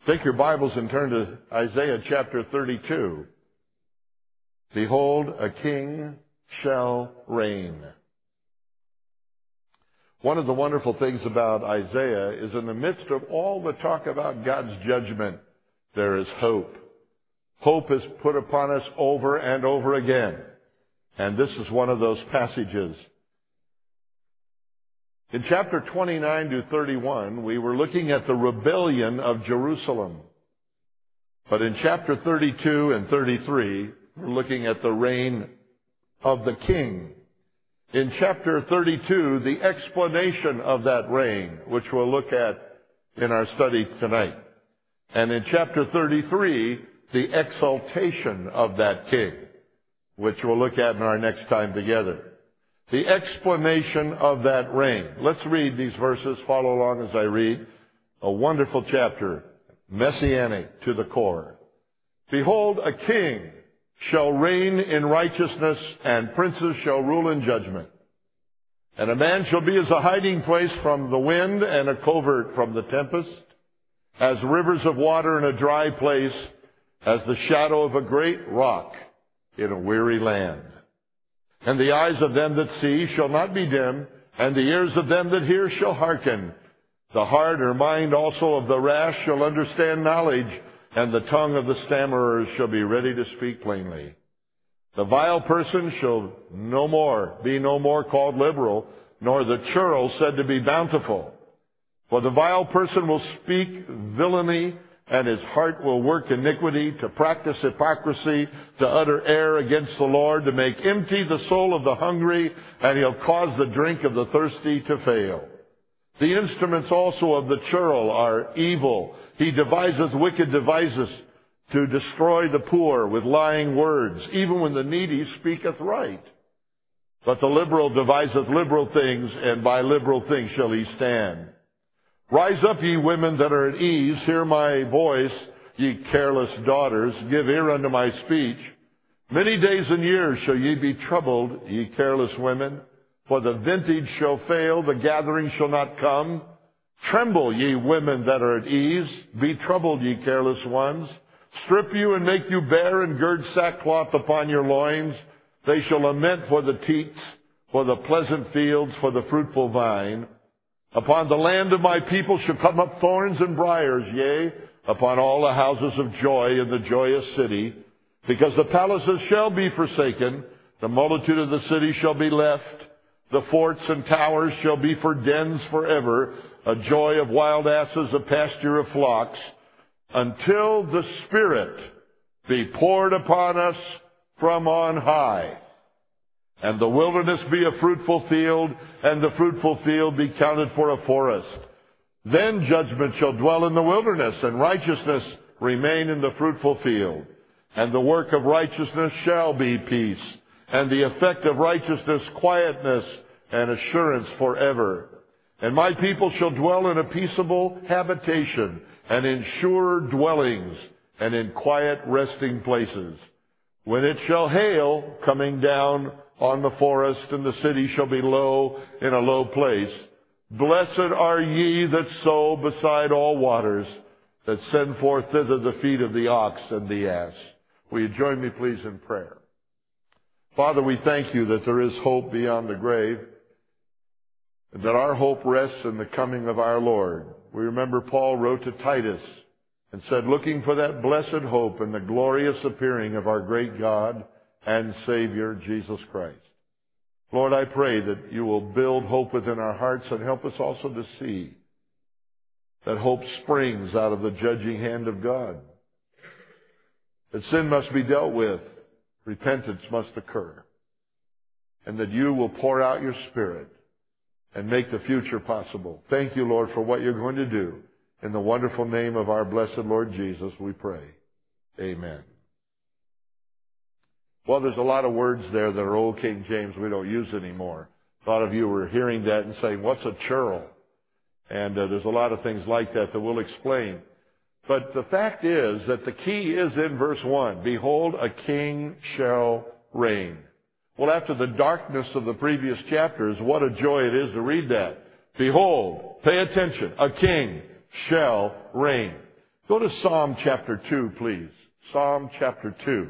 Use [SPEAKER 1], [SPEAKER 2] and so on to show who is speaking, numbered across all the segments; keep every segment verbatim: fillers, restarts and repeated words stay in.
[SPEAKER 1] Take your Bibles and turn to Isaiah chapter thirty-two. Behold, a king shall reign. One of the wonderful things about Isaiah is in the midst of all the talk about God's judgment, there is hope. Hope is put upon us over and over again. And this is one of those passages. In chapter twenty-nine to thirty-one, we were looking at the rebellion of Jerusalem. But in chapter thirty-two and thirty-three, we're looking at the reign of the king. In chapter thirty-two, the explanation of that reign, which we'll look at in our study tonight. And in chapter thirty-three, the exaltation of that king, which we'll look at in our next time together. The explanation of that reign. Let's read these verses. Follow along as I read. A wonderful chapter, messianic to the core. Behold, a king shall reign in righteousness, and princes shall rule in judgment. And a man shall be as a hiding place from the wind, and a covert from the tempest, as rivers of water in a dry place, as the shadow of a great rock in a weary land. And the eyes of them that see shall not be dim, and the ears of them that hear shall hearken. The heart or mind also of the rash shall understand knowledge, and the tongue of the stammerers shall be ready to speak plainly. The vile person shall no more be no more called liberal, nor the churl said to be bountiful. For the vile person will speak villainy, and his heart will work iniquity, to practice hypocrisy, to utter error against the Lord, to make empty the soul of the hungry, and he'll cause the drink of the thirsty to fail. The instruments also of the churl are evil. He deviseth wicked devices to destroy the poor with lying words, even when the needy speaketh right. But the liberal deviseth liberal things, and by liberal things shall he stand. Rise up, ye women that are at ease, hear my voice, ye careless daughters, give ear unto my speech. Many days and years shall ye be troubled, ye careless women, for the vintage shall fail, the gathering shall not come. Tremble, ye women that are at ease, be troubled, ye careless ones. Strip you and make you bare, and gird sackcloth upon your loins. They shall lament for the teats, for the pleasant fields, for the fruitful vine. Upon the land of my people shall come up thorns and briars, yea, upon all the houses of joy in the joyous city. Because the palaces shall be forsaken, the multitude of the city shall be left. The forts and towers shall be for dens forever, a joy of wild asses, a pasture of flocks, until the Spirit be poured upon us from on high. And the wilderness be a fruitful field, and the fruitful field be counted for a forest. Then judgment shall dwell in the wilderness, and righteousness remain in the fruitful field. And the work of righteousness shall be peace, and the effect of righteousness quietness and assurance forever. And my people shall dwell in a peaceable habitation, and in sure dwellings, and in quiet resting places. When it shall hail, coming down on the forest, and the city shall be low in a low place. Blessed are ye that sow beside all waters, that send forth thither the feet of the ox and the ass. Will you join me, please, in prayer? Father, we thank you that there is hope beyond the grave, and that our hope rests in the coming of our Lord. We remember Paul wrote to Titus and said, looking for that blessed hope and the glorious appearing of our great God and Savior, Jesus Christ. Lord, I pray that you will build hope within our hearts and help us also to see that hope springs out of the judging hand of God. That sin must be dealt with, repentance must occur, and that you will pour out your Spirit and make the future possible. Thank you, Lord, for what you're going to do. In the wonderful name of our blessed Lord Jesus, we pray. Amen. Well, there's a lot of words there that are old King James we don't use anymore. A lot of you were hearing that and saying, what's a churl? And uh, there's a lot of things like that that we'll explain. But the fact is that the key is in verse one. Behold, a king shall reign. Well, after the darkness of the previous chapters, what a joy it is to read that. Behold, pay attention, a king shall reign. Go to Psalm chapter two, please. Psalm chapter two.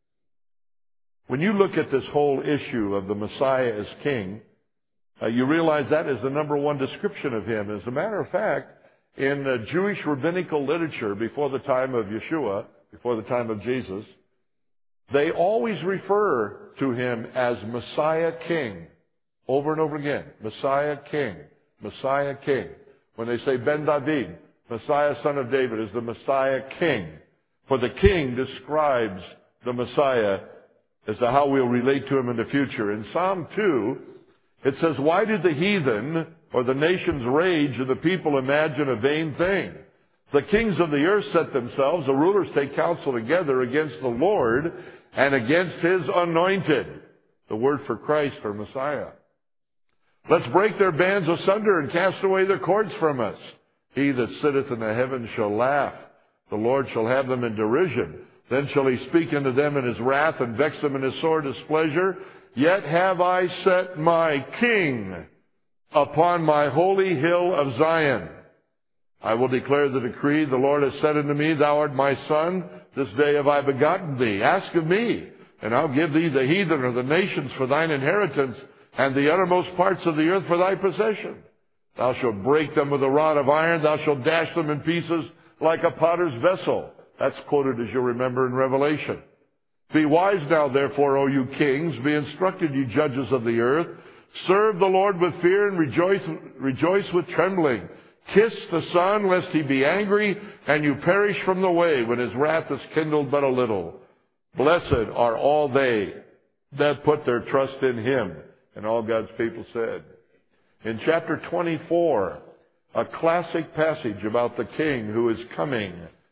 [SPEAKER 1] When you look at this whole issue of the Messiah as king, uh, you realize that is the number one description of him. As a matter of fact, in uh, Jewish rabbinical literature before the time of Yeshua, before the time of Jesus, they always refer to him as Messiah King, over and over again. Messiah King, Messiah King. When they say Ben David, Messiah son of David, is the Messiah King. For the king describes the Messiah as to how we'll relate to him in the future. In Psalm two, it says, "Why do the heathen or the nations rage and the people imagine a vain thing? The kings of the earth set themselves, the rulers take counsel together against the Lord and against his anointed." The word for Christ, or Messiah. "Let's break their bands asunder and cast away their cords from us. He that sitteth in the heavens shall laugh. The Lord shall have them in derision. Then shall he speak unto them in his wrath and vex them in his sore displeasure. Yet have I set my king upon my holy hill of Zion. I will declare the decree. The Lord has said unto me, Thou art my son. This day have I begotten thee. Ask of me, and I'll give thee the heathen or the nations for thine inheritance, and the uttermost parts of the earth for thy possession. Thou shalt break them with a rod of iron. Thou shalt dash them in pieces like a potter's vessel." That's quoted, as you'll remember, in Revelation. "Be wise now, therefore, O you kings. Be instructed, you judges of the earth. Serve the Lord with fear and rejoice, rejoice with trembling. Kiss the Son, lest he be angry, and you perish from the way when his wrath is kindled but a little. Blessed are all they that put their trust in him." And all God's people said. In chapter twenty-four, a classic passage about the king who is coming.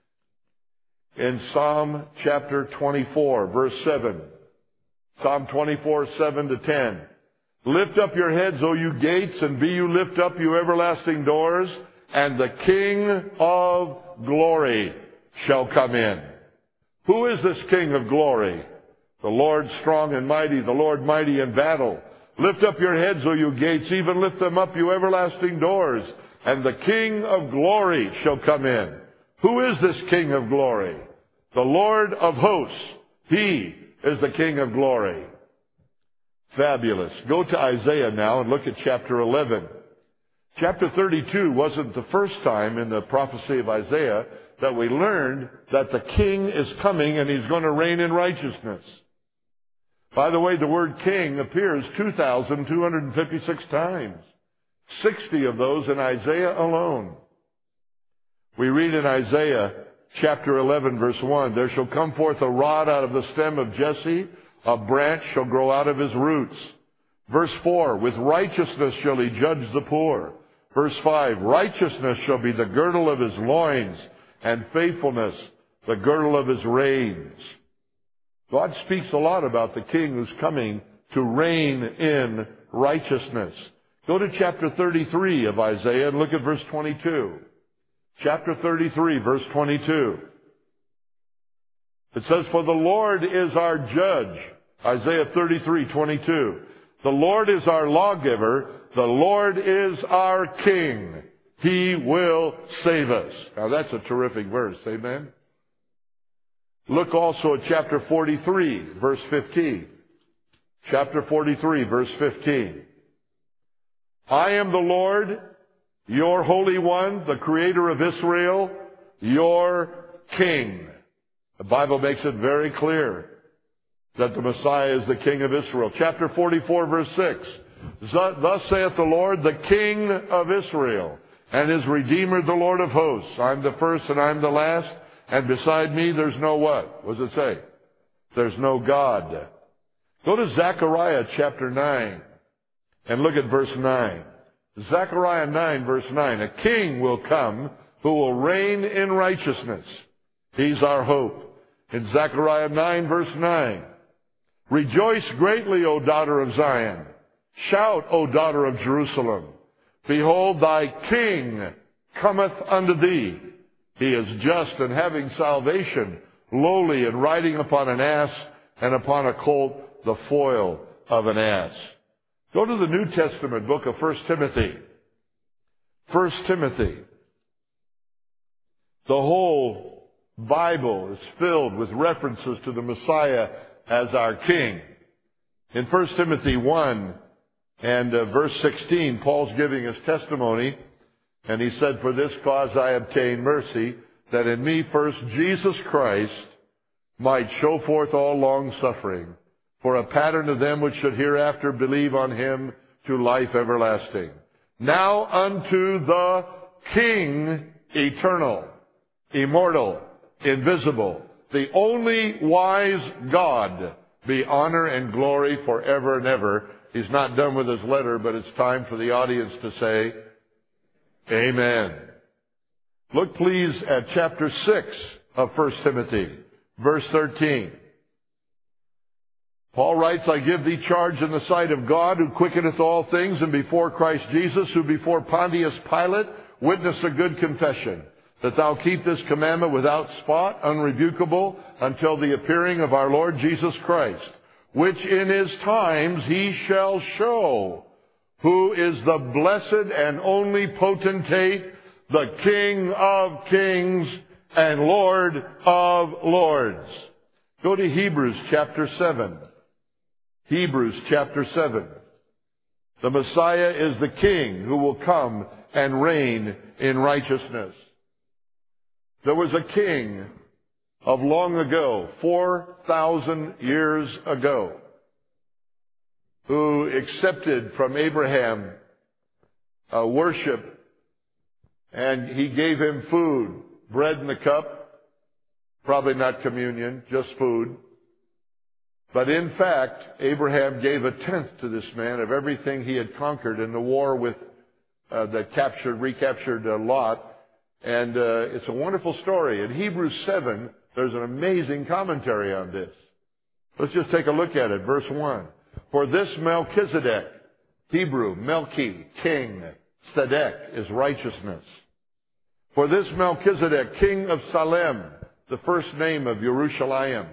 [SPEAKER 1] In Psalm chapter twenty-four, verse seven. Psalm twenty-four, seven to ten. "Lift up your heads, O you gates, and be you lift up, you everlasting doors, and the King of glory shall come in." Who is this King of glory? "The Lord strong and mighty, the Lord mighty in battle. Lift up your heads, O you gates, even lift them up, you everlasting doors, and the King of glory shall come in." Who is this King of glory? The Lord of hosts. He is the King of glory. Fabulous. Go to Isaiah now and look at chapter eleven. Chapter thirty-two wasn't the first time in the prophecy of Isaiah that we learned that the king is coming and he's going to reign in righteousness. By the way, the word king appears two thousand two hundred fifty-six times. sixty of those in Isaiah alone. We read in Isaiah chapter eleven, verse one, "There shall come forth a rod out of the stem of Jesse, a branch shall grow out of his roots." Verse four, "With righteousness shall he judge the poor." Verse five, "Righteousness shall be the girdle of his loins, and faithfulness the girdle of his reins." God speaks a lot about the king who's coming to reign in righteousness. Go to chapter thirty-three of Isaiah and look at verse twenty-two. Chapter thirty-three, verse twenty-two. It says, "For the Lord is our judge." Isaiah thirty-three, twenty-two. "The Lord is our lawgiver. The Lord is our king. He will save us." Now that's a terrific verse. Amen. Look also at chapter forty-three, verse fifteen. Chapter forty-three, verse fifteen. "I am the Lord, your Holy One, the Creator of Israel, your King." The Bible makes it very clear that the Messiah is the King of Israel. Chapter forty-four, verse six. "Thus saith the Lord, the King of Israel, and his Redeemer, the Lord of hosts. I'm the first and I'm the last, and beside me there's no what? What does it say? There's no God." Go to Zechariah chapter nine and look at verse nine. Zechariah nine, verse nine. "A king will come who will reign in righteousness. He's our hope." In Zechariah nine, verse nine. "Rejoice greatly, O daughter of Zion. Shout, O daughter of Jerusalem. Behold, thy king cometh unto thee. He is just and having salvation, lowly and riding upon an ass, and upon a colt the foal of an ass." Go to the New Testament book of First Timothy. First Timothy. The whole Bible is filled with references to the Messiah as our King. In First Timothy one and uh, verse sixteen, Paul's giving his testimony, and he said, "For this cause I obtained mercy, that in me first Jesus Christ might show forth all long suffering, for a pattern of them which should hereafter believe on him to life everlasting. Now unto the King eternal, immortal, invisible, the only wise God, be honor and glory forever and ever." He's not done with his letter, but it's time for the audience to say, Amen. Look please at chapter six of First Timothy, verse thirteen. Paul writes, "I give thee charge in the sight of God, who quickeneth all things, and before Christ Jesus, who before Pontius Pilate witnessed a good confession, that thou keep this commandment without spot, unrebukable, until the appearing of our Lord Jesus Christ, which in his times he shall show, who is the blessed and only potentate, the King of kings and Lord of lords." Go to Hebrews chapter seven. Hebrews chapter seven. The Messiah is the King who will come and reign in righteousness. There was a king of long ago, four thousand years ago, who accepted from Abraham uh, worship, and he gave him food, bread in the cup, probably not communion, just food. But in fact, Abraham gave a tenth to this man of everything he had conquered in the war with uh, the captured, recaptured uh, Lot. And uh, it's a wonderful story. In Hebrews seven, there's an amazing commentary on this. Let's just take a look at it. Verse one. "For this Melchizedek," Hebrew, Melchi, king, Tzedek is righteousness. "For this Melchizedek, king of Salem," the first name of Jerusalem,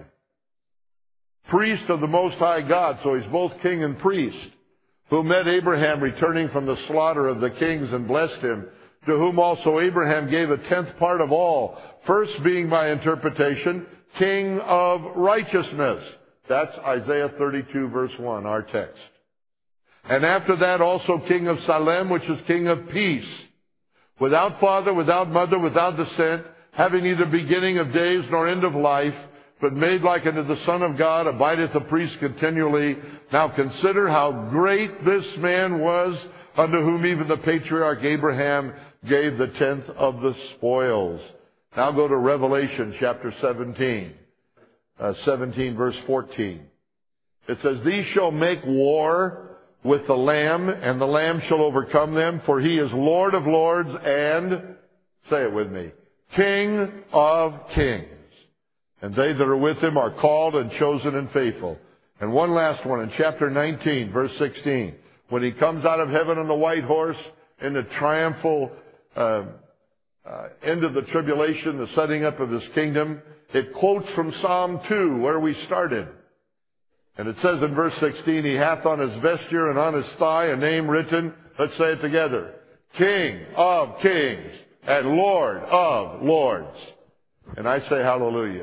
[SPEAKER 1] "priest of the Most High God," so he's both king and priest, "who met Abraham returning from the slaughter of the kings and blessed him, to whom also Abraham gave a tenth part of all, first being by interpretation, King of righteousness." That's Isaiah thirty-two verse one, our text. "And after that also King of Salem, which is King of peace, without father, without mother, without descent, having neither beginning of days nor end of life, but made like unto the Son of God, abideth a priest continually. Now consider how great this man was, unto whom even the patriarch Abraham gave the tenth of the spoils." Now go to Revelation chapter seventeen, uh, seventeen verse fourteen. It says, "These shall make war with the Lamb, and the Lamb shall overcome them, for he is Lord of lords and," say it with me, "King of kings. And they that are with him are called and chosen and faithful." And one last one in chapter nineteen, verse sixteen. When he comes out of heaven on the white horse in the triumphal uh, uh, end of the tribulation, the setting up of his kingdom, it quotes from Psalm two, where we started. And it says in verse sixteen, "He hath on his vesture and on his thigh a name written," let's say it together, "King of kings and Lord of lords." And I say hallelujah.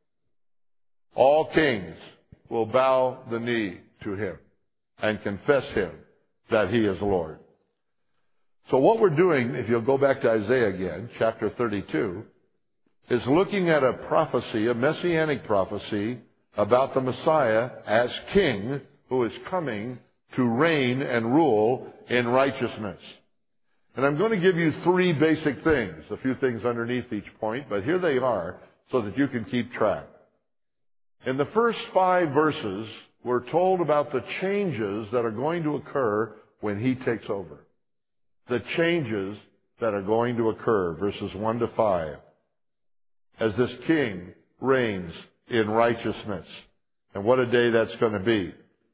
[SPEAKER 1] All kings will bow the knee to him and confess him that he is Lord. So what we're doing, if you'll go back to Isaiah again, chapter thirty-two, is looking at a prophecy, a messianic prophecy, about the Messiah as king who is coming to reign and rule in righteousness. And I'm going to give you three basic things, a few things underneath each point, but here they are so that you can keep track. In the first five verses, we're told about the changes that are going to occur when he takes over. The changes that are going to occur, verses one to five, as this king reigns in righteousness. And what a day that's going to be.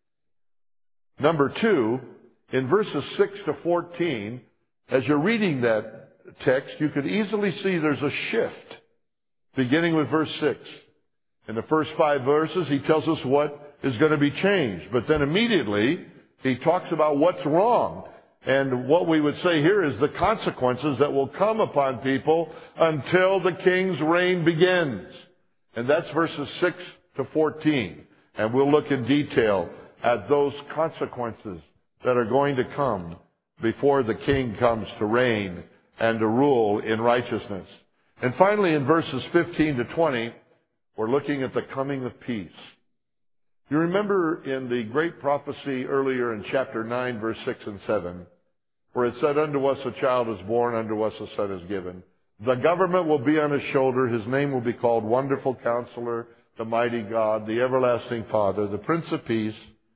[SPEAKER 1] Number two, in verses six to fourteen, as you're reading that text, you could easily see there's a shift, beginning with verse six. In the first five verses, he tells us what is going to be changed. But then immediately, he talks about what's wrong. And what we would say here is the consequences that will come upon people until the king's reign begins. And that's verses six to fourteen. And we'll look in detail at those consequences that are going to come before the king comes to reign and to rule in righteousness. And finally, in verses fifteen to twenty, we're looking at the coming of peace. You remember in the great prophecy earlier in chapter nine, verse six and seven, where it said, "Unto us a child is born, unto us a son is given. The government will be on his shoulder. His name will be called Wonderful Counselor, the Mighty God, the Everlasting Father, the Prince of Peace."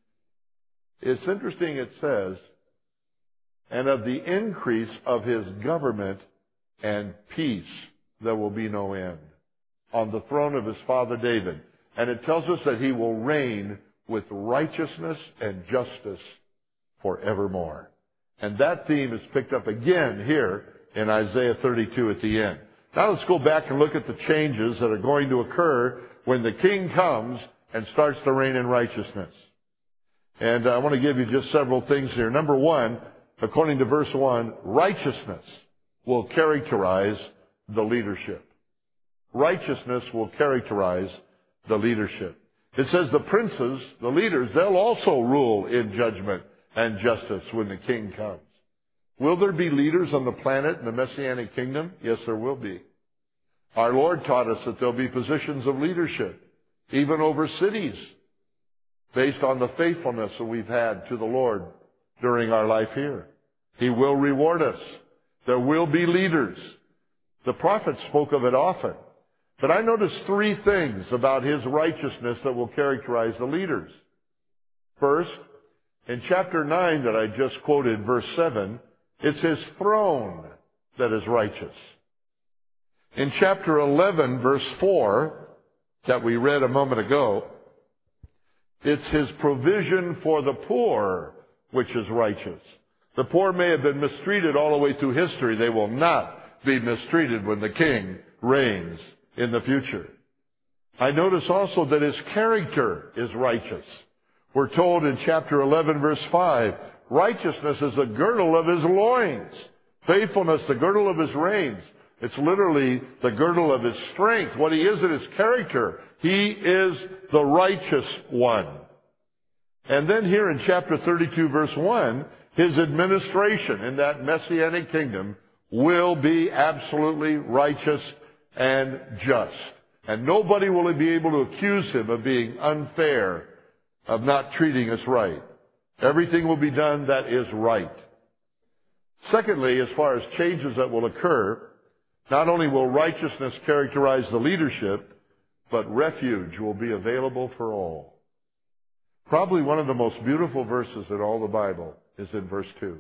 [SPEAKER 1] It's interesting, it says, "And of the increase of his government and peace there will be no end, on the throne of his father David." And it tells us that he will reign with righteousness and justice forevermore. And that theme is picked up again here in Isaiah thirty-two at the end. Now let's go back and look at the changes that are going to occur when the king comes and starts to reign in righteousness. And I want to give you just several things here. Number one, according to verse one, righteousness will characterize the leadership. Righteousness will characterize the leadership. It says the princes, the leaders, they'll also rule in judgment and justice when the king comes. Will there be leaders on the planet in the Messianic kingdom? Yes, there will be. Our Lord taught us that there'll be positions of leadership, even over cities, based on the faithfulness that we've had to the Lord during our life here. He will reward us. There will be leaders. The prophets spoke of it often. But I noticed three things about his righteousness that will characterize the leaders. First, in chapter nine that I just quoted, verse seven, it's his throne that is righteous. In chapter eleven, verse four, that we read a moment ago, it's his provision for the poor which is righteous. The poor may have been mistreated all the way through history. They will not be mistreated when the king reigns in the future. I notice also that his character is righteous. We're told in chapter eleven, verse five, righteousness is the girdle of his loins. Faithfulness, the girdle of his reins. It's literally the girdle of his strength. What he is in his character. He is the righteous one. And then here in chapter thirty-two, verse one, his administration in that Messianic kingdom will be absolutely righteous and just. And nobody will be able to accuse him of being unfair, of not treating us right. Everything will be done that is right. Secondly, as far as changes that will occur, not only will righteousness characterize the leadership, but refuge will be available for all. Probably one of the most beautiful verses in all the Bible is in verse two.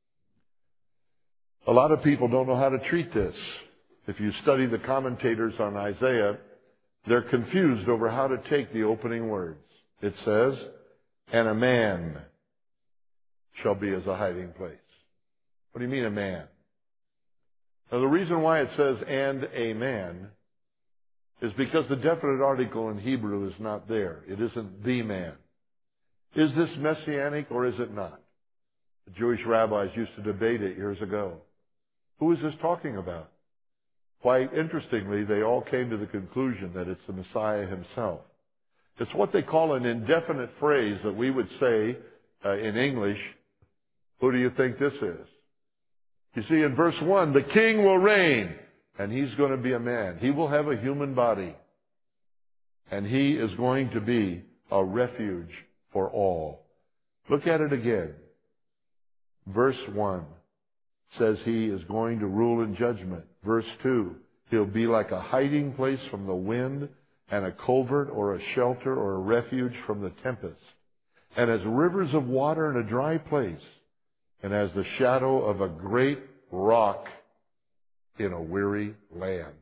[SPEAKER 1] A lot of people don't know how to treat this. If you study the commentators on Isaiah, they're confused over how to take the opening words. It says, "And a man shall be as a hiding place." What do you mean, a man? Now, the reason why it says, "and a man," is because the definite article in Hebrew is not there. It isn't the man. Is this messianic or is it not? The Jewish rabbis used to debate it years ago. Who is this talking about? Quite interestingly, they all came to the conclusion that it's the Messiah himself. It's what they call an indefinite phrase that we would say uh, in English, "Who do you think this is?" You see, in verse one, the king will reign, and he's going to be a man. He will have a human body, and he is going to be a refuge for all. Look at it again. Verse one says he is going to rule in judgment. Verse two, he'll be like a hiding place from the wind and a covert or a shelter or a refuge from the tempest. And as rivers of water in a dry place, and as the shadow of a great rock in a weary land.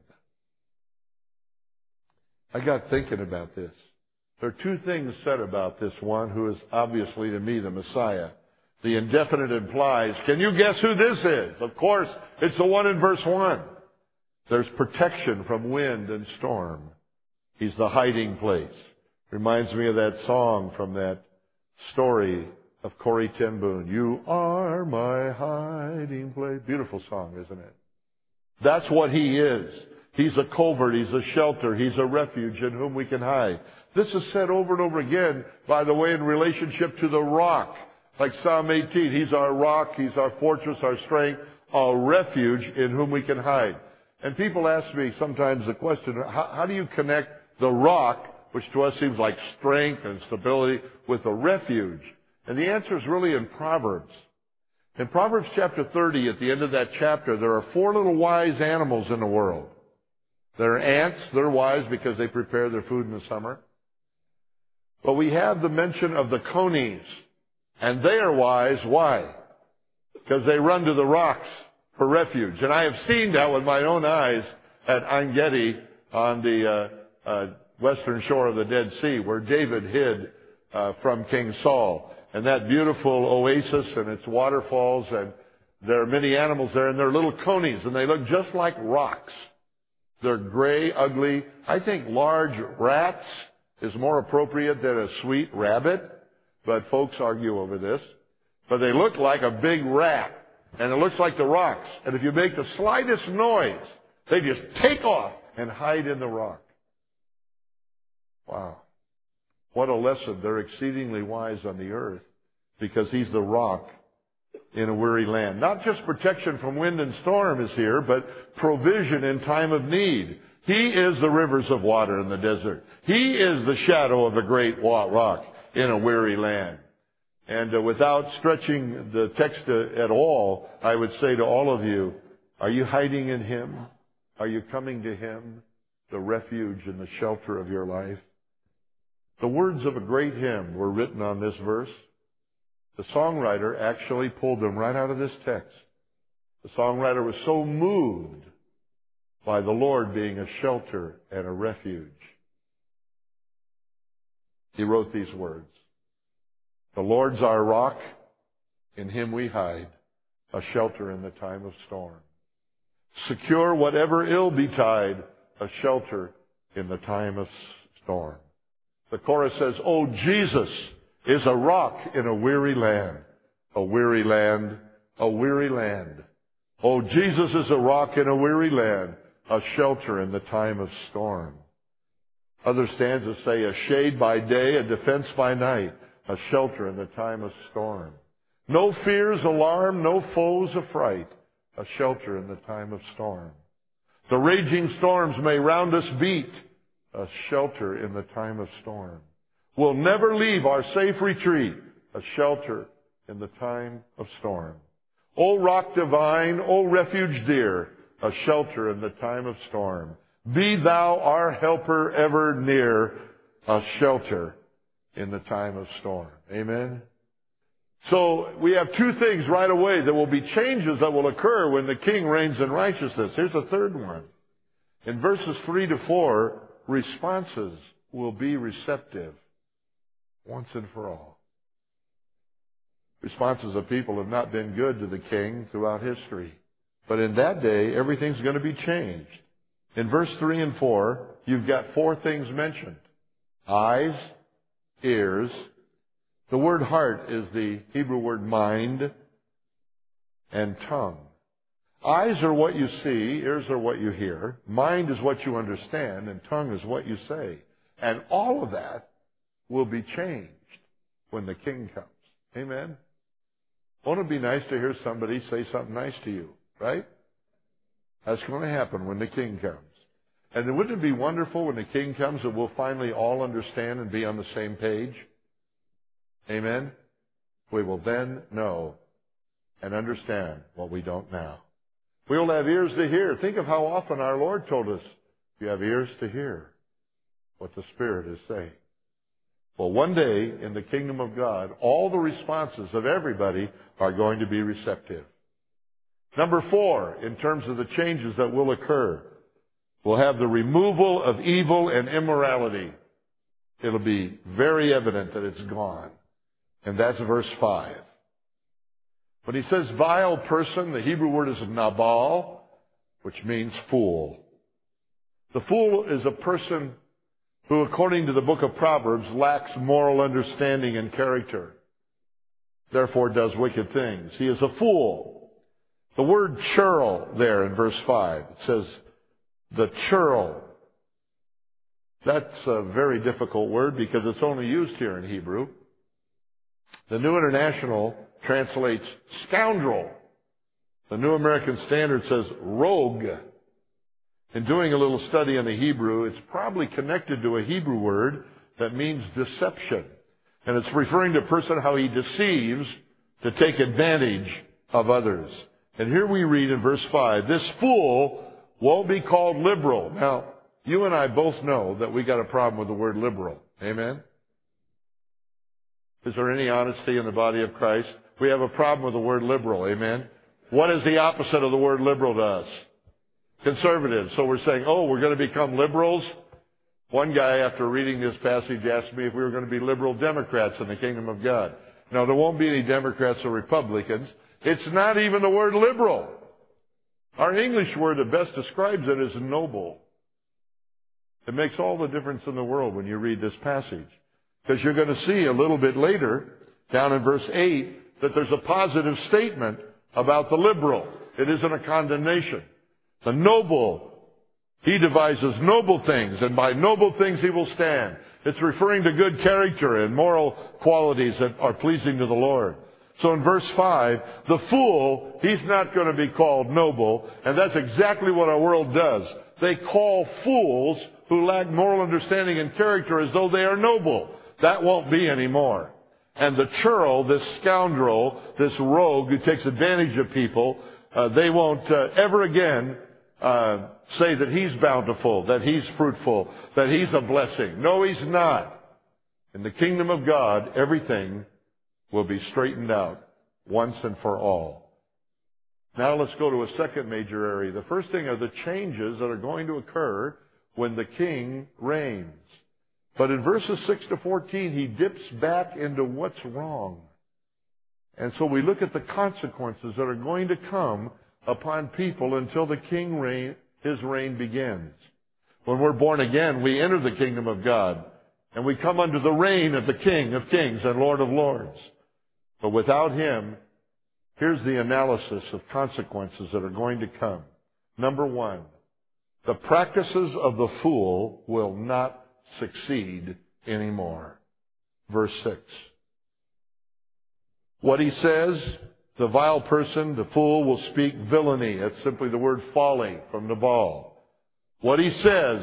[SPEAKER 1] I got thinking about this. There are two things said about this one who is obviously to me the Messiah. The indefinite implies, can you guess who this is? Of course, it's the one in verse one. There's protection from wind and storm. He's the hiding place. Reminds me of that song from that story of Corrie ten Boom. You are my hiding place. Beautiful song, isn't it? That's what he is. He's a covert. He's a shelter. He's a refuge in whom we can hide. This is said over and over again, by the way, in relationship to the rock. Like Psalm eighteen, he's our rock, he's our fortress, our strength, a refuge in whom we can hide. And people ask me sometimes the question, how, how do you connect the rock, which to us seems like strength and stability, with a refuge? And the answer is really in Proverbs. In Proverbs chapter thirty, at the end of that chapter, there are four little wise animals in the world. There are ants. They're wise because they prepare their food in the summer. But we have the mention of the conies. And they are wise. Why? Because they run to the rocks for refuge. And I have seen that with my own eyes at En Gedi on the uh, uh, western shore of the Dead Sea, where David hid uh, from King Saul. And that beautiful oasis and its waterfalls, and there are many animals there, and they're little conies, and they look just like rocks. They're gray, ugly. I think large rats is more appropriate than a sweet rabbit, but folks argue over this. But they look like a big rat, and it looks like the rocks. And if you make the slightest noise, they just take off and hide in the rock. Wow. What a lesson. They're exceedingly wise on the earth because he's the rock in a weary land. Not just protection from wind and storm is here, but provision in time of need. He is the rivers of water in the desert. He is the shadow of a great rock in a weary land. And uh, without stretching the text uh, at all, I would say to all of you, are you hiding in him? Are you coming to him, the refuge and the shelter of your life? The words of a great hymn were written on this verse. The songwriter actually pulled them right out of this text. The songwriter was so moved by the Lord being a shelter and a refuge. He wrote these words. The Lord's our rock, in him we hide, a shelter in the time of storm. Secure whatever ill betide, a shelter in the time of storm. The chorus says, oh, Jesus is a rock in a weary land, a weary land, a weary land. Oh, Jesus is a rock in a weary land, a shelter in the time of storm. Other stanzas say, a shade by day, a defense by night, a shelter in the time of storm. No fears alarm, no foes affright, a shelter in the time of storm. The raging storms may round us beat, a shelter in the time of storm. We'll never leave our safe retreat, a shelter in the time of storm. O rock divine, O refuge dear, a shelter in the time of storm. Be thou our helper ever near, a shelter in the time of storm. Amen? So we have two things right away. There will be changes that will occur when the king reigns in righteousness. Here's a third one. In verses three to four, responses will be receptive once and for all. Responses of people have not been good to the king throughout history. But in that day, everything's going to be changed. In verse three and four, you've got four things mentioned. Eyes, ears. The word heart is the Hebrew word mind, and tongue. Eyes are what you see, ears are what you hear, mind is what you understand, and tongue is what you say. And all of that will be changed when the king comes. Amen? Won't it be nice to hear somebody say something nice to you, right? That's going to happen when the king comes. And wouldn't it be wonderful when the king comes that we'll finally all understand and be on the same page? Amen? We will then know and understand what we don't now. We will have ears to hear. Think of how often our Lord told us, you have ears to hear what the Spirit is saying. Well, one day in the kingdom of God, all the responses of everybody are going to be receptive. Number four, in terms of the changes that will occur, we'll have the removal of evil and immorality. It'll be very evident that it's gone. And that's verse five. When he says vile person, the Hebrew word is nabal, which means fool. The fool is a person who, according to the book of Proverbs, lacks moral understanding and character. therefore does wicked things. He is a fool. The word churl there in verse five, it says the churl. That's a very difficult word because it's only used here in Hebrew. The New International translates scoundrel. The New American Standard says rogue. In doing a little study in the Hebrew, it's probably connected to a Hebrew word that means deception. And it's referring to a person how he deceives to take advantage of others. And here we read in verse five, this fool won't be called liberal. Now, you and I both know that we got a problem with the word liberal. Amen? Is there any honesty in the body of Christ? We have a problem with the word liberal. Amen? What is the opposite of the word liberal to us? Conservative. So we're saying, oh, we're going to become liberals? One guy, after reading this passage, asked me if we were going to be liberal Democrats in the kingdom of God. No, there won't be any Democrats or Republicans. It's not even the word liberal. Our English word that best describes it is noble. It makes all the difference in the world when you read this passage. Because you're going to see a little bit later, down in verse eight, that there's a positive statement about the liberal. It isn't a condemnation. The noble, he devises noble things, and by noble things he will stand. It's referring to good character and moral qualities that are pleasing to the Lord. So in verse five, the fool, he's not going to be called noble, and that's exactly what our world does. They call fools who lack moral understanding and character as though they are noble. That won't be anymore. And the churl, this scoundrel, this rogue who takes advantage of people, uh, they won't uh, ever again uh, say that he's bountiful, that he's fruitful, that he's a blessing. No, he's not. In the kingdom of God, everything will be straightened out once and for all. Now let's go to a second major area. The first thing are the changes that are going to occur when the king reigns. But in verses six to fourteen, he dips back into what's wrong. And so we look at the consequences that are going to come upon people until the king reign, his reign begins. When we're born again, we enter the kingdom of God, and we come under the reign of the King of Kings and Lord of Lords. But without him, here's the analysis of consequences that are going to come. Number one, the practices of the fool will not succeed anymore. Verse six. What he says, the vile person, the fool, will speak villainy. That's simply the word folly from Nabal. What he says,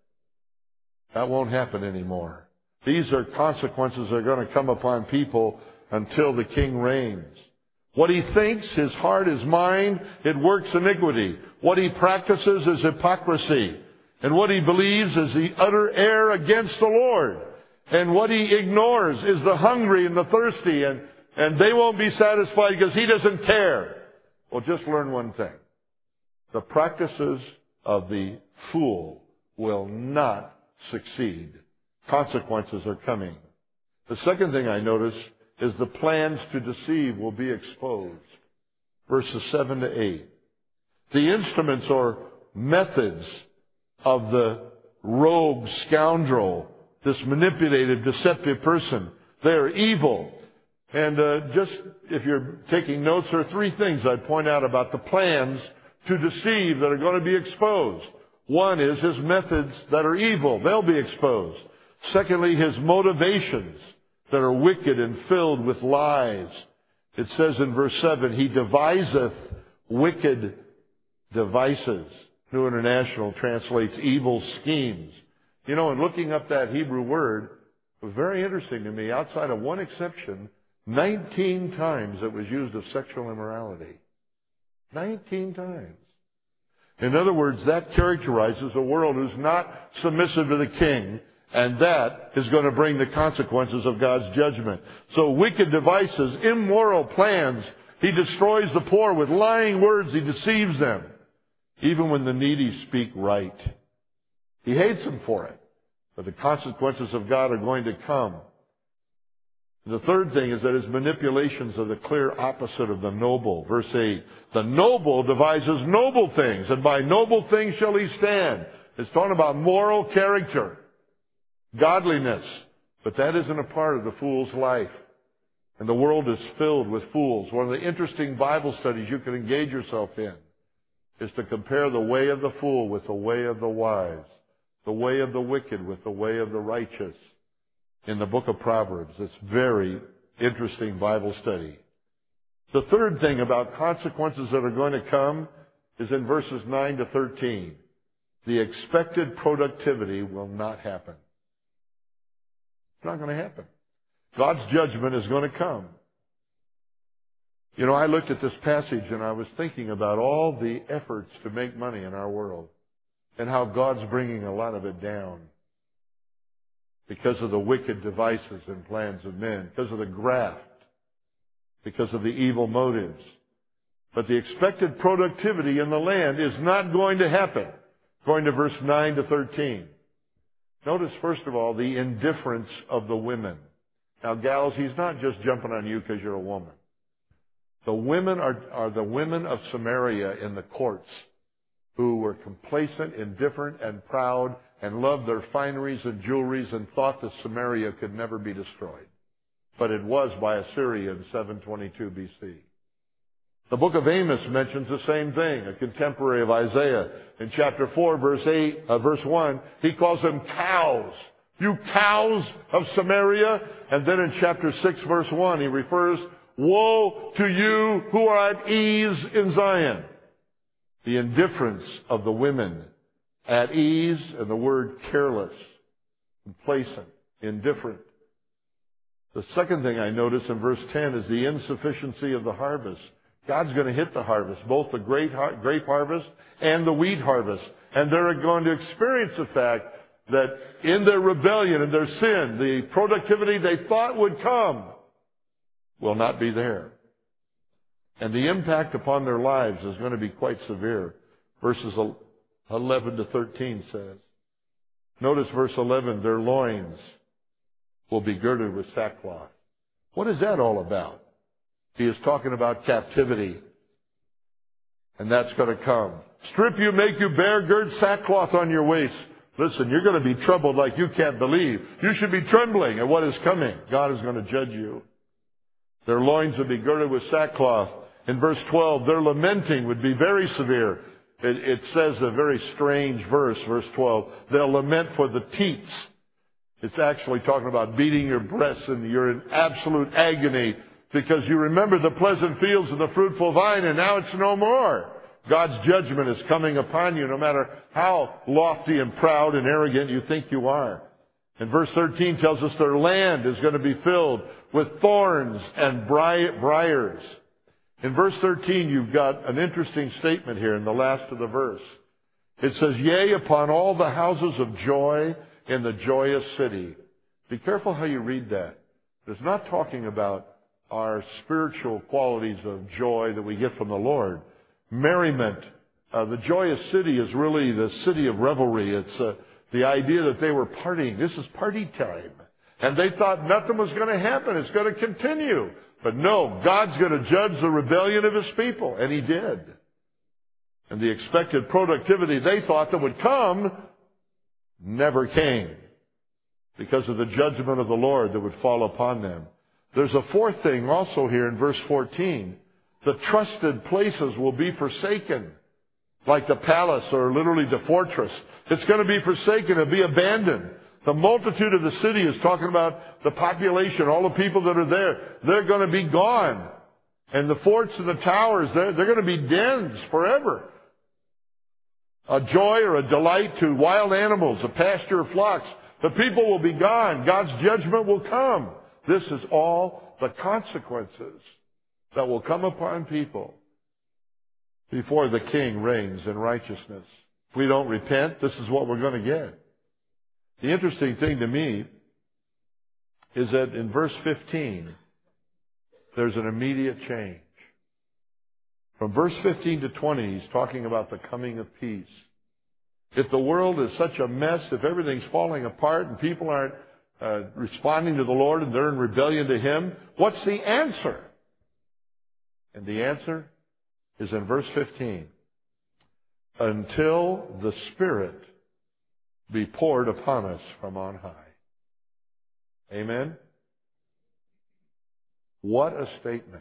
[SPEAKER 1] that won't happen anymore. These are consequences that are going to come upon people until the king reigns. What he thinks, his heart, his mind, it works iniquity. What he practices is hypocrisy. And what he believes is the utter error against the Lord. And what he ignores is the hungry and the thirsty. And, and they won't be satisfied because he doesn't care. Well, just learn one thing. The practices of the fool will not succeed. Consequences are coming. The second thing I notice is the plans to deceive will be exposed. Verses seven to eight. The instruments or methods of the rogue scoundrel, this manipulative, deceptive person, they are evil. And uh, just if you're taking notes, there are three things I'd point out about the plans to deceive that are going to be exposed. One is his methods that are evil. They'll be exposed. Secondly, his motivations that are wicked and filled with lies. It says in verse seven, he deviseth wicked devices. New International translates evil schemes. You know, in looking up that Hebrew word, it was very interesting to me. Outside of one exception, nineteen times it was used of sexual immorality. nineteen times. In other words, that characterizes a world who's not submissive to the king, and that is going to bring the consequences of God's judgment. So wicked devices, immoral plans. He destroys the poor with lying words. He deceives them. Even when the needy speak right. He hates them for it. But the consequences of God are going to come. The third thing is that his manipulations are the clear opposite of the noble. Verse eight. The noble devises noble things, and by noble things shall he stand. It's talking about moral character. Godliness. But that isn't a part of the fool's life. And the world is filled with fools. One of the interesting Bible studies you can engage yourself in is to compare the way of the fool with the way of the wise, the way of the wicked with the way of the righteous in the book of Proverbs. It's very interesting Bible study. The third thing about consequences that are going to come is in verses nine to thirteen. The expected productivity will not happen. It's not going to happen. God's judgment is going to come. You know, I looked at this passage and I was thinking about all the efforts to make money in our world and how God's bringing a lot of it down because of the wicked devices and plans of men, because of the graft, because of the evil motives. But the expected productivity in the land is not going to happen. Going to verse nine to thirteen. Notice, first of all, the indifference of the women. Now, gals, he's not just jumping on you because you're a woman. The women are, are the women of Samaria in the courts who were complacent, indifferent, and proud and loved their fineries and jewelries and thought that Samaria could never be destroyed. But it was by Assyria in seven twenty-two B C. The book of Amos mentions the same thing, a contemporary of Isaiah. In chapter four, verse eight, uh, verse one, he calls them cows. You cows of Samaria. And then in chapter six, verse one, he refers, woe to you who are at ease in Zion. The indifference of the women. At ease, and the word careless, complacent, indifferent. The second thing I notice in verse ten is the insufficiency of the harvest. God's going to hit the harvest, both the grape harvest and the wheat harvest. And they're going to experience the fact that in their rebellion and their sin, the productivity they thought would come will not be there. And the impact upon their lives is going to be quite severe. Verses eleven to thirteen says. Notice verse eleven, their loins will be girded with sackcloth. What is that all about? He is talking about captivity. And that's going to come. Strip you, make you bare, gird sackcloth on your waist. Listen, you're going to be troubled like you can't believe. You should be trembling at what is coming. God is going to judge you. Their loins will be girded with sackcloth. In verse twelve, their lamenting would be very severe. It, it says a very strange verse, verse twelve. They'll lament for the teats. It's actually talking about beating your breasts and you're in absolute agony because you remember the pleasant fields and the fruitful vine and now it's no more. God's judgment is coming upon you no matter how lofty and proud and arrogant you think you are. And verse thirteen tells us their land is going to be filled with thorns and briars. In verse thirteen, you've got an interesting statement here in the last of the verse. It says, yea, upon all the houses of joy in the joyous city. Be careful how you read that. It's not talking about our spiritual qualities of joy that we get from the Lord. Merriment. Uh, the joyous city is really the city of revelry. It's uh, the idea that they were partying. This is party time. And they thought nothing was going to happen. It's going to continue. But no, God's going to judge the rebellion of His people. And He did. And the expected productivity they thought that would come never came because of the judgment of the Lord that would fall upon them. There's a fourth thing also here in verse fourteen. The trusted places will be forsaken, like the palace or literally the fortress. It's going to be forsaken and be abandoned. The multitude of the city is talking about the population, all the people that are there. They're going to be gone. And the forts and the towers, they're, they're going to be dens forever. A joy or a delight to wild animals, a pasture of flocks. The people will be gone. God's judgment will come. This is all the consequences that will come upon people before the King reigns in righteousness. If we don't repent, this is what we're going to get. The interesting thing to me is that in verse fifteen, there's an immediate change. From verse fifteen to twenty, he's talking about the coming of peace. If the world is such a mess, if everything's falling apart and people aren't uh, responding to the Lord and they're in rebellion to Him, what's the answer? And the answer is in verse fifteen. Until the Spirit be poured upon us from on high. Amen? What a statement.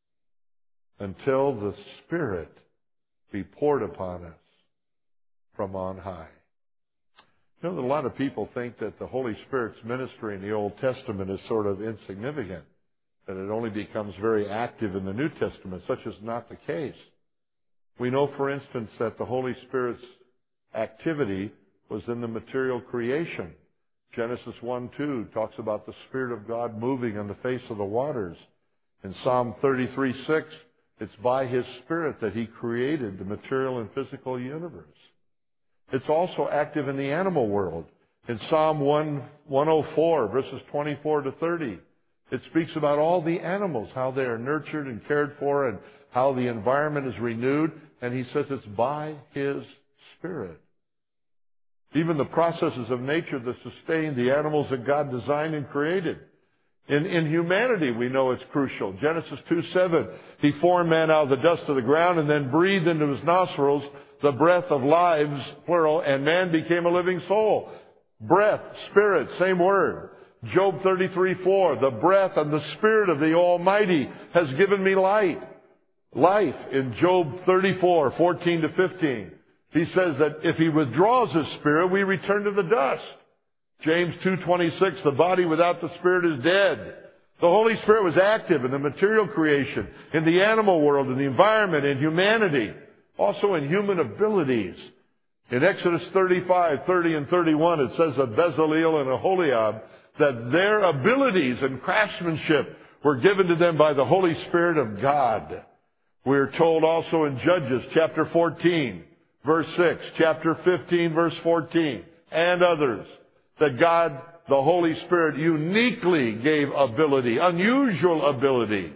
[SPEAKER 1] Until the Spirit be poured upon us from on high. You know that a lot of people think that the Holy Spirit's ministry in the Old Testament is sort of insignificant, that it only becomes very active in the New Testament. Such is not the case. We know, for instance, that the Holy Spirit's activity was in the material creation. Genesis one two talks about the Spirit of God moving on the face of the waters. In Psalm thirty-three six, it's by His Spirit that He created the material and physical universe. It's also active in the animal world. In Psalm one oh four, verses twenty-four to thirty, it speaks about all the animals, how they are nurtured and cared for, and how the environment is renewed. And he says it's by His Spirit. Even the processes of nature that sustain the animals that God designed and created. In, in humanity, we know it's crucial. Genesis two seven, He formed man out of the dust of the ground and then breathed into his nostrils the breath of lives, plural, and man became a living soul. Breath, spirit, same word. Job thirty-three four, the breath and the Spirit of the Almighty has given me light. Life in Job thirty-four fourteen to fifteen. He says that if He withdraws His Spirit, we return to the dust. James two twenty-six, the body without the Spirit is dead. The Holy Spirit was active in the material creation, in the animal world, in the environment, in humanity, also in human abilities. In Exodus thirty-five, thirty and thirty-one, it says of Bezaleel and Aholiab that their abilities and craftsmanship were given to them by the Holy Spirit of God. We're told also in Judges chapter fourteen, verse six, chapter fifteen, verse fourteen, and others, that God, the Holy Spirit, uniquely gave ability, unusual ability.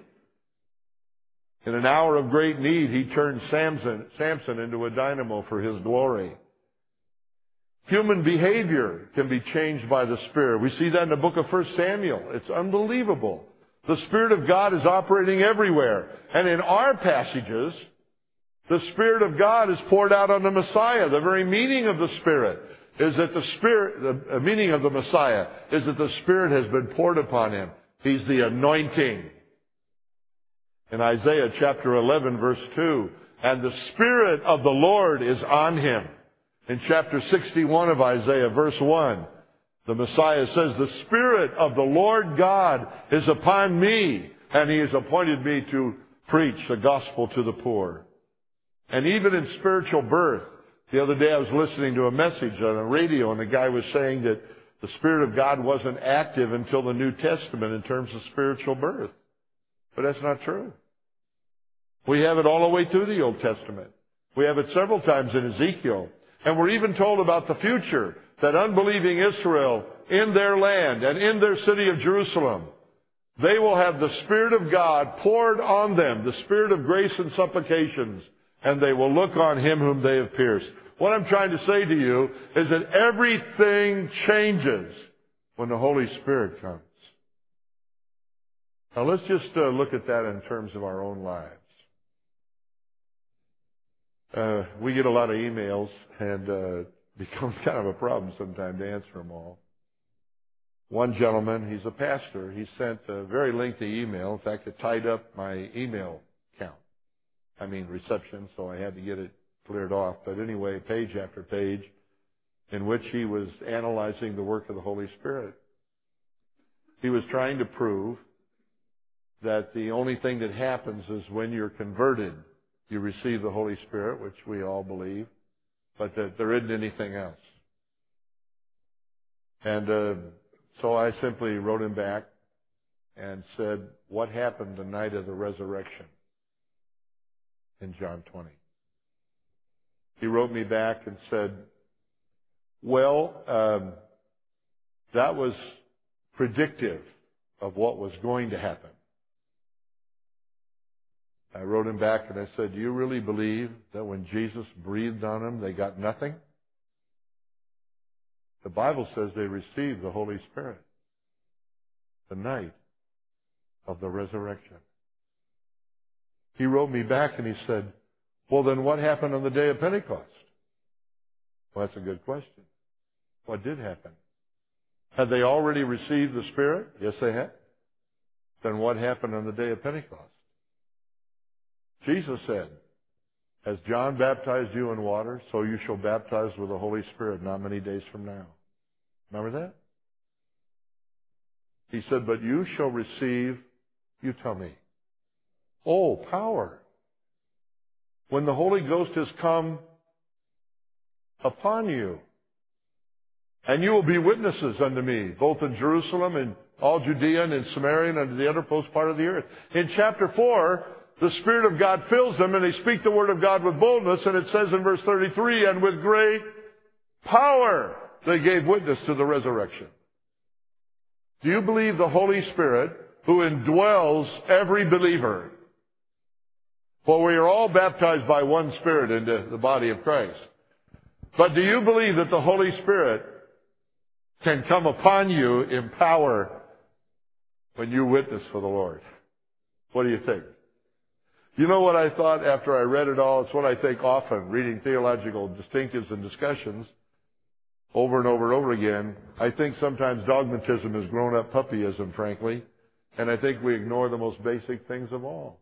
[SPEAKER 1] In an hour of great need, He turned Samson, Samson into a dynamo for His glory. Human behavior can be changed by the Spirit. We see that in the book of First Samuel. It's unbelievable. The Spirit of God is operating everywhere. And in our passages, the Spirit of God is poured out on the Messiah. The very meaning of the Spirit is that the Spirit, the meaning of the Messiah is that the Spirit has been poured upon Him. He's the anointing. In Isaiah chapter eleven, verse two, and the Spirit of the Lord is on Him. In chapter sixty-one of Isaiah, verse one, the Messiah says, the Spirit of the Lord God is upon me, and He has appointed me to preach the gospel to the poor. And even in spiritual birth, the other day I was listening to a message on a radio, and the guy was saying that the Spirit of God wasn't active until the New Testament in terms of spiritual birth. But that's not true. We have it all the way through the Old Testament. We have it several times in Ezekiel. And we're even told about the future, that unbelieving Israel in their land and in their city of Jerusalem, they will have the Spirit of God poured on them, the Spirit of grace and supplications, and they will look on Him whom they have pierced. What I'm trying to say to you is that everything changes when the Holy Spirit comes. Now let's just uh, look at that in terms of our own lives. Uh, we get a lot of emails, and uh, it becomes kind of a problem sometimes to answer them all. One gentleman, he's a pastor, he sent a very lengthy email. In fact, it tied up my email count. I mean reception, so I had to get it cleared off. But anyway, page after page, in which he was analyzing the work of the Holy Spirit. He was trying to prove that the only thing that happens is when you're converted, you receive the Holy Spirit, which we all believe, but that there isn't anything else. And uh, so I simply wrote him back and said, what happened the night of the resurrection in John twenty? He wrote me back and said, well, um, that was predictive of what was going to happen. I wrote him back and I said, do you really believe that when Jesus breathed on them, they got nothing? The Bible says they received the Holy Spirit the night of the resurrection. He wrote me back and he said, well, then what happened on the day of Pentecost? Well, that's a good question. What did happen? Had they already received the Spirit? Yes, they had. than what happened on the day of Pentecost. Jesus said, as John baptized you in water, so you shall baptize with the Holy Spirit not many days from now. Remember that? He said, but you shall receive, you tell me, oh, power. When the Holy Ghost has come upon you. And you will be witnesses unto me, both in Jerusalem and all Judea and in Samaria and unto the uttermost part of the earth. In chapter four, the Spirit of God fills them and they speak the word of God with boldness. And it says in verse thirty-three, and with great power they gave witness to the resurrection. Do you believe the Holy Spirit who indwells every believer? For we are all baptized by one Spirit into the body of Christ. But do you believe that the Holy Spirit can come upon you in power when you witness for the Lord? What do you think? You know what I thought after I read it all? It's what I think often, reading theological distinctives and discussions over and over and over again. I think sometimes dogmatism is grown-up puppyism, frankly, and I think we ignore the most basic things of all.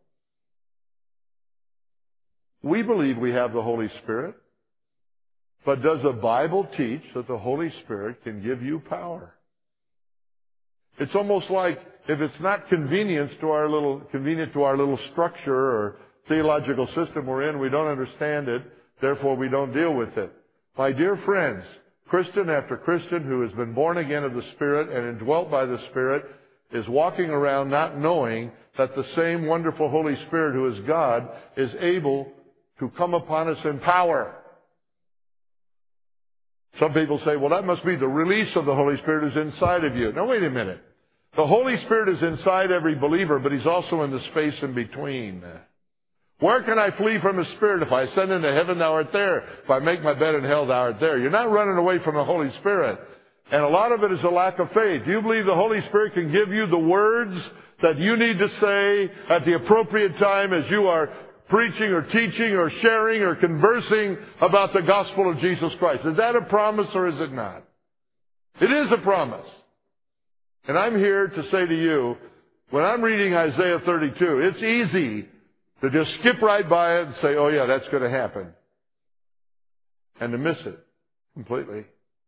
[SPEAKER 1] We believe we have the Holy Spirit, but does the Bible teach that the Holy Spirit can give you power? It's almost like if it's not convenient to our little, convenient to our little structure or theological system we're in, we don't understand it, therefore we don't deal with it. My dear friends, Christian after Christian who has been born again of the Spirit and indwelt by the Spirit is walking around not knowing that the same wonderful Holy Spirit who is God is able to come upon us in power. Some people say, well, that must be the release of the Holy Spirit is inside of you. Now, wait a minute. The Holy Spirit is inside every believer, but He's also in the space in between. Where can I flee from His Spirit? If I ascend into heaven, Thou art there. If I make my bed in hell, Thou art there. You're not running away from the Holy Spirit. And a lot of it is a lack of faith. Do you believe the Holy Spirit can give you the words that you need to say at the appropriate time as you are preaching or teaching or sharing or conversing about the gospel of Jesus Christ? Is that a promise or is it not? It is a promise. And I'm here to say to you, when I'm reading Isaiah thirty-two, it's easy to just skip right by it and say, oh yeah, that's going to happen. And to miss it completely.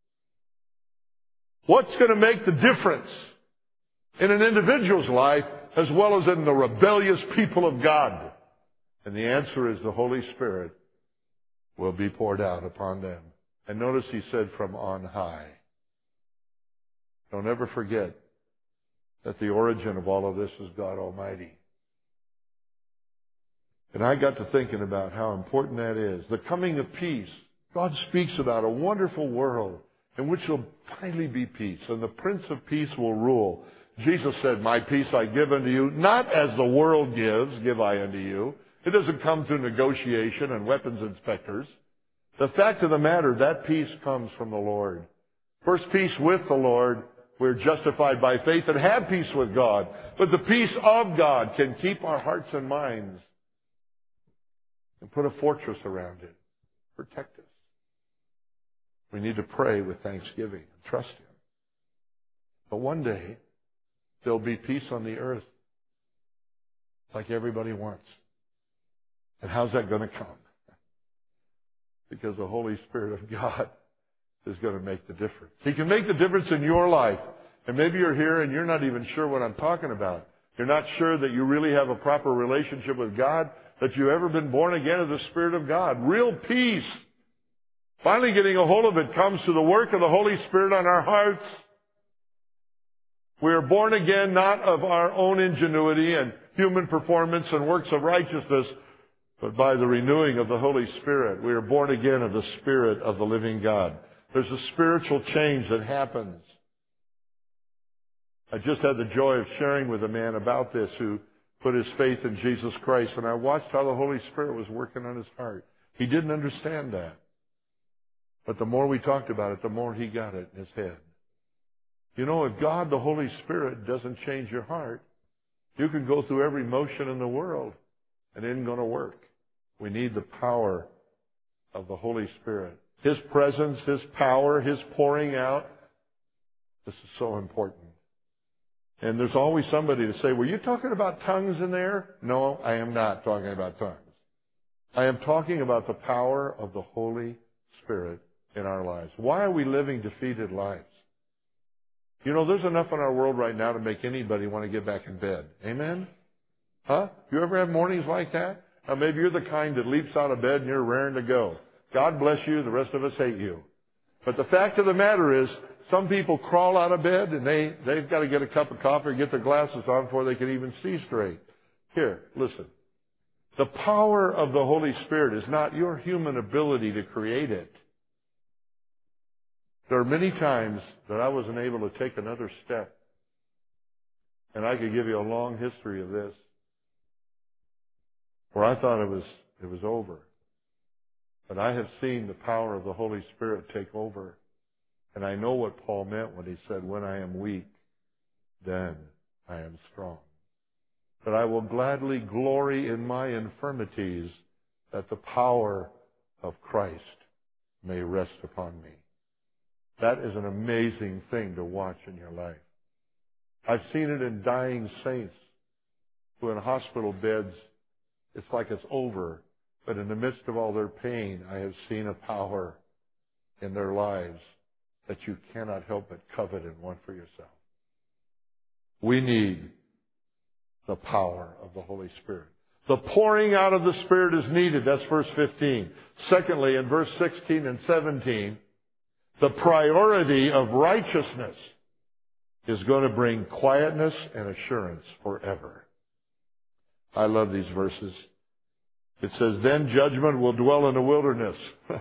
[SPEAKER 1] What's going to make the difference in an individual's life as well as in the rebellious people of God? And the answer is the Holy Spirit will be poured out upon them. And notice He said from on high. Don't ever forget that the origin of all of this is God Almighty. And I got to thinking about how important that is. The coming of peace. God speaks about a wonderful world in which will finally be peace. And the Prince of Peace will rule. Jesus said, my peace I give unto you, not as the world gives, give I unto you. It doesn't come through negotiation and weapons inspectors. The fact of the matter, that peace comes from the Lord. First, peace with the Lord. We're justified by faith and have peace with God. But the peace of God can keep our hearts and minds and put a fortress around it. Protect us. We need to pray with thanksgiving and trust Him. But one day, there'll be peace on the earth like everybody wants. And how's that going to come? Because the Holy Spirit of God is going to make the difference. He can make the difference in your life. And maybe you're here and you're not even sure what I'm talking about. You're not sure that you really have a proper relationship with God, that you've ever been born again of the Spirit of God. Real peace. Finally getting a hold of it comes through the work of the Holy Spirit on our hearts. We are born again not of our own ingenuity and human performance and works of righteousness, but by the renewing of the Holy Spirit. We are born again of the Spirit of the living God. There's a spiritual change that happens. I just had the joy of sharing with a man about this who put his faith in Jesus Christ, and I watched how the Holy Spirit was working on his heart. He didn't understand that. But the more we talked about it, the more he got it in his head. You know, if God, the Holy Spirit, doesn't change your heart, you can go through every motion in the world, and it isn't going to work. We need the power of the Holy Spirit. His presence, His power, His pouring out. This is so important. And there's always somebody to say, were you talking about tongues in there? No, I am not talking about tongues. I am talking about the power of the Holy Spirit in our lives. Why are we living defeated lives? You know, there's enough in our world right now to make anybody want to get back in bed. Amen? Huh? You ever have mornings like that? Or maybe you're the kind that leaps out of bed and you're raring to go. God bless you. The rest of us hate you. But the fact of the matter is, some people crawl out of bed and they, they've got to get a cup of coffee or get their glasses on before they can even see straight. Here, listen. The power of the Holy Spirit is not your human ability to create it. There are many times that I wasn't able to take another step. And I could give you a long history of this, where I thought it was, it was over. But I have seen the power of the Holy Spirit take over. And I know what Paul meant when he said, when I am weak, then I am strong. That I will gladly glory in my infirmities, that the power of Christ may rest upon me. That is an amazing thing to watch in your life. I've seen it in dying saints who in hospital beds, it's like it's over. But in the midst of all their pain, I have seen a power in their lives that you cannot help but covet and want for yourself. We need the power of the Holy Spirit. The pouring out of the Spirit is needed. That's verse fifteen. Secondly, in verse sixteen and seventeen, the priority of righteousness is going to bring quietness and assurance forever. I love these verses. It says, then judgment will dwell in the wilderness.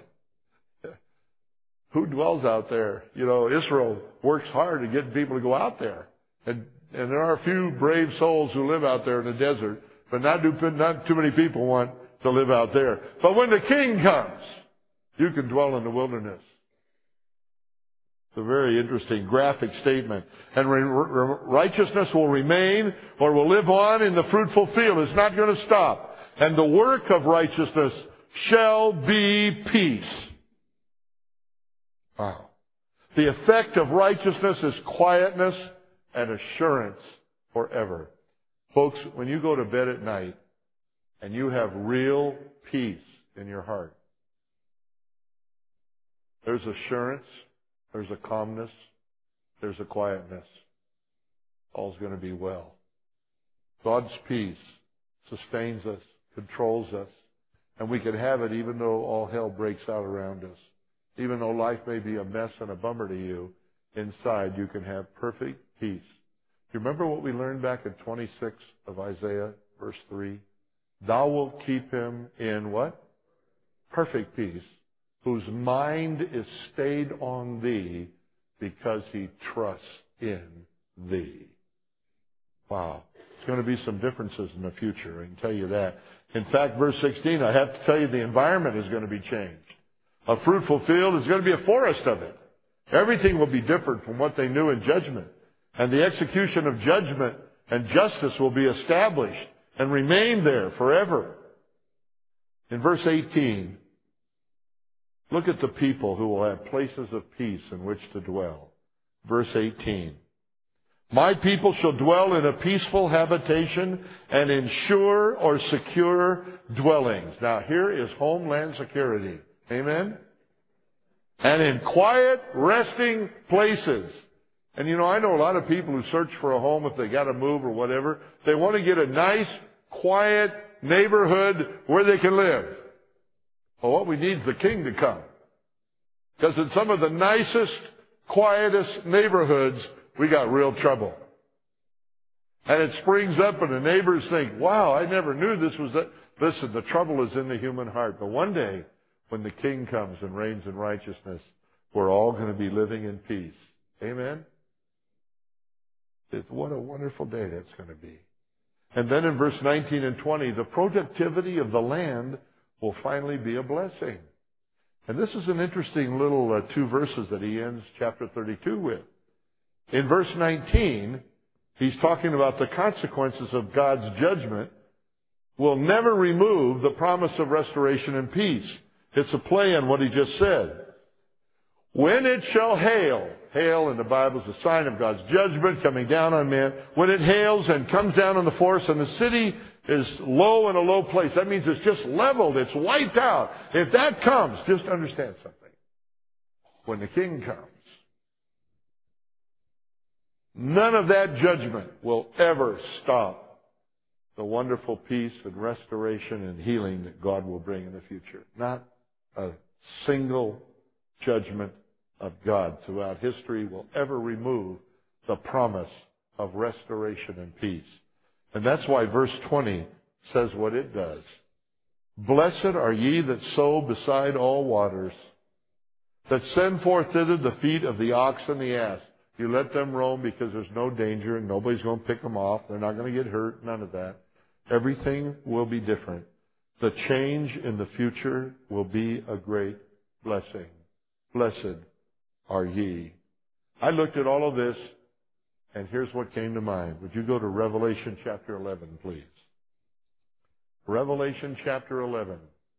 [SPEAKER 1] Who dwells out there? You know, Israel works hard to get people to go out there. And, and there are a few brave souls who live out there in the desert, but not, do, not too many people want to live out there. But when the king comes, you can dwell in the wilderness. It's a very interesting graphic statement. And re- re- righteousness will remain or will live on in the fruitful field. It's not going to stop. And the work of righteousness shall be peace. Wow. The effect of righteousness is quietness and assurance forever. Folks, when you go to bed at night and you have real peace in your heart, there's assurance, there's a calmness, there's a quietness. All's going to be well. God's peace sustains us, controls us, and we can have it even though all hell breaks out around us. Even though life may be a mess and a bummer to you, inside you can have perfect peace. Do you remember what we learned back in twenty-six of Isaiah, verse three? Thou wilt keep him in what? Perfect peace, whose mind is stayed on thee because he trusts in thee. Wow. There's going to be some differences in the future, I can tell you that. In fact, verse sixteen, I have to tell you the environment is going to be changed. A fruitful field is going to be a forest of it. Everything will be different from what they knew in judgment. And the execution of judgment and justice will be established and remain there forever. In verse eighteen, look at the people who will have places of peace in which to dwell. Verse eighteen. My people shall dwell in a peaceful habitation and in sure or secure dwellings. Now here is homeland security. Amen? And in quiet, resting places. And you know, I know a lot of people who search for a home if they got to move or whatever. They want to get a nice, quiet neighborhood where they can live. Well, what we need is the king to come. Because in some of the nicest, quietest neighborhoods, we got real trouble. And it springs up and the neighbors think, wow, I never knew this was that. Listen, the trouble is in the human heart. But one day, when the king comes and reigns in righteousness, we're all going to be living in peace. Amen? It's, what a wonderful day that's going to be. And then in verse nineteen and twenty, the productivity of the land will finally be a blessing. And this is an interesting little uh, two verses that he ends chapter thirty-two with. In verse nineteen, he's talking about the consequences of God's judgment will never remove the promise of restoration and peace. It's a play on what he just said. When it shall hail, hail in the Bible is a sign of God's judgment coming down on men. When it hails and comes down on the forest and the city is low in a low place, that means it's just leveled, it's wiped out. If that comes, just understand something. When the King comes, none of that judgment will ever stop the wonderful peace and restoration and healing that God will bring in the future. Not a single judgment of God throughout history will ever remove the promise of restoration and peace. And that's why verse twenty says what it does. Blessed are ye that sow beside all waters, that send forth thither the feet of the ox and the ass. You let them roam because there's no danger and nobody's going to pick them off. They're not going to get hurt, none of that. Everything will be different. The change in the future will be a great blessing. Blessed are ye. I looked at all of this, and here's what came to mind. Would you go to Revelation chapter eleven, please? Revelation chapter eleven.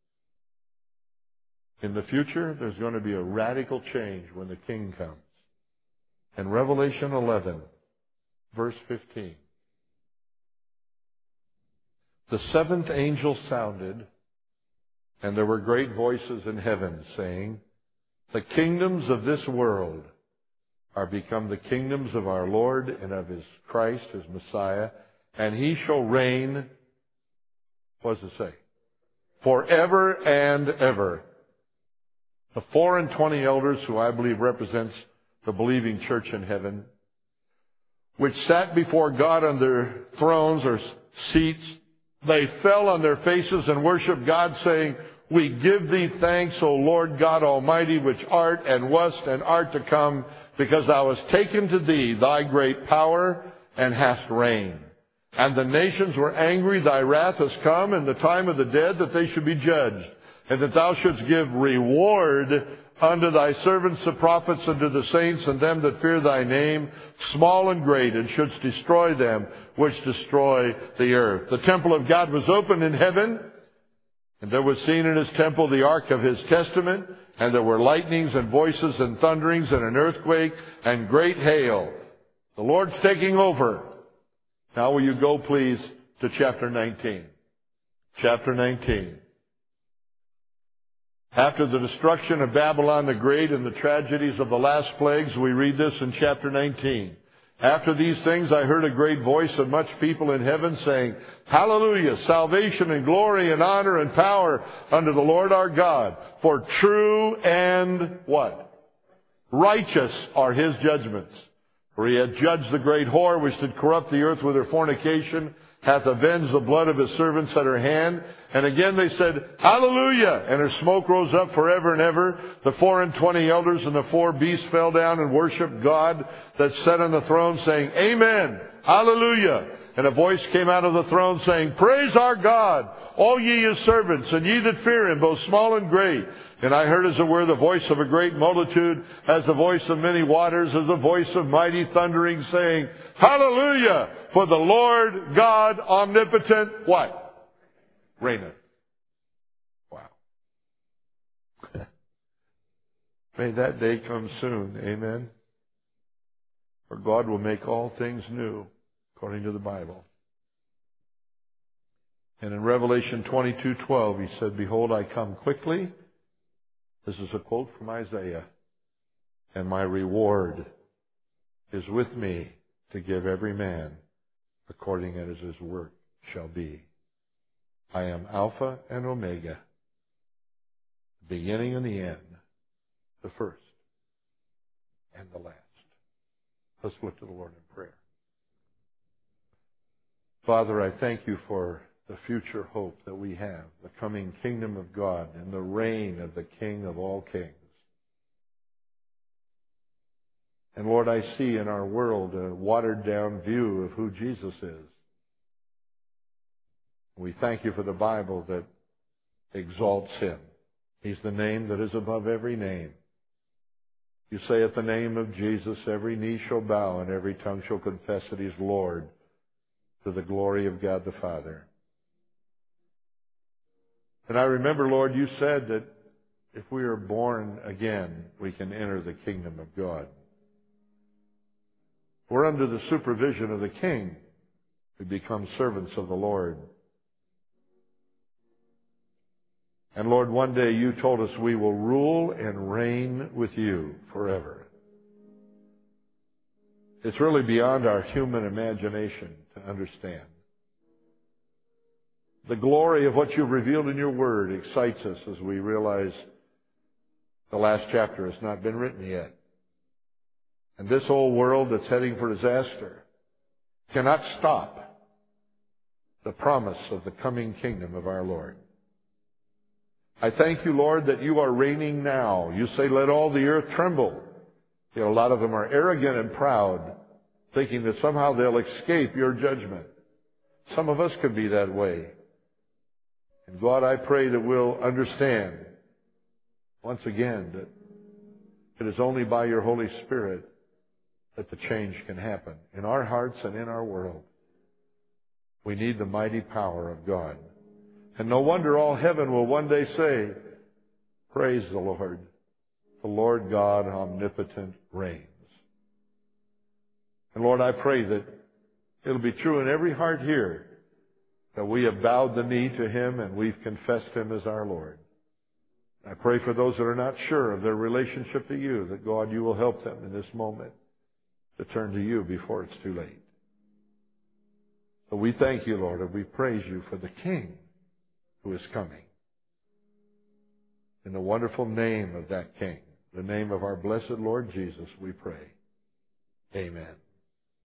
[SPEAKER 1] In the future, there's going to be a radical change when the King comes. And Revelation eleven, verse fifteen. The seventh angel sounded, and there were great voices in heaven saying, the kingdoms of this world are become the kingdoms of our Lord and of His Christ, His Messiah, and He shall reign, what does it say? Forever and ever. The four and twenty elders, who I believe represents the believing church in heaven, which sat before God on their thrones or seats, they fell on their faces and worshiped God, saying, we give thee thanks, O Lord God Almighty, which art and wast and art to come, because thou hast taken to thee thy great power and hast reigned. And the nations were angry, thy wrath has come, and the time of the dead, that they should be judged, and that thou shouldst give reward unto thy servants the prophets, and to the saints and them that fear thy name, small and great, and shouldst destroy them which destroy the earth. The temple of God was opened in heaven, and there was seen in His temple the ark of His testament, and there were lightnings and voices and thunderings and an earthquake and great hail. The Lord's taking over. Now will you go, please, to chapter nineteen. Chapter nineteen. After the destruction of Babylon the Great and the tragedies of the last plagues, we read this in chapter nineteen. After these things I heard a great voice of much people in heaven saying, Hallelujah! Salvation and glory and honor and power unto the Lord our God. For true and what? Righteous are His judgments. For He hath judged the great whore which did corrupt the earth with her fornication, hath avenged the blood of His servants at her hand. And again they said, Hallelujah! And her smoke rose up forever and ever. The four and twenty elders and the four beasts fell down and worshipped God that sat on the throne, saying, Amen! Hallelujah! And a voice came out of the throne saying, Praise our God, all ye His servants, and ye that fear Him, both small and great. And I heard as it were the voice of a great multitude, as the voice of many waters, as the voice of mighty thundering, saying, Hallelujah! For the Lord God omnipotent, what? Reigneth. Wow. May that day come soon. Amen. For God will make all things new, according to the Bible. And in Revelation twenty-two twelve, He said, Behold, I come quickly. This is a quote from Isaiah. And my reward is with me to give every man according as his work shall be. I am Alpha and Omega, the beginning and the end, the first and the last. Let's look to the Lord in prayer. Father, I thank You for the future hope that we have, the coming kingdom of God and the reign of the King of all kings. And Lord, I see in our world a watered-down view of who Jesus is. We thank You for the Bible that exalts Him. He's the name that is above every name. You say at the name of Jesus, every knee shall bow and every tongue shall confess that He's Lord, to the glory of God the Father. And I remember, Lord, You said that if we are born again, we can enter the kingdom of God. We're under the supervision of the King. We become servants of the Lord. And Lord, one day you told us we will rule and reign with you forever. It's really beyond our human imagination to understand. The glory of what you've revealed in your word excites us as we realize the last chapter has not been written yet. And this old world that's heading for disaster cannot stop the promise of the coming kingdom of our Lord. I thank you, Lord, that you are reigning now. You say, let all the earth tremble. You know, a lot of them are arrogant and proud, thinking that somehow they'll escape your judgment. Some of us could be that way. And God, I pray that we'll understand once again that it is only by your Holy Spirit that the change can happen in our hearts and in our world. We need the mighty power of God. And no wonder all heaven will one day say, praise the Lord. The Lord God omnipotent reigns. And Lord, I pray that it'll be true in every heart here that we have bowed the knee to Him and we've confessed Him as our Lord. I pray for those that are not sure of their relationship to you, that God, you will help them in this moment to turn to you before it's too late. So we thank you, Lord, and we praise you for the King who is coming. In the wonderful name of that King, the name of our blessed Lord Jesus, we pray. Amen.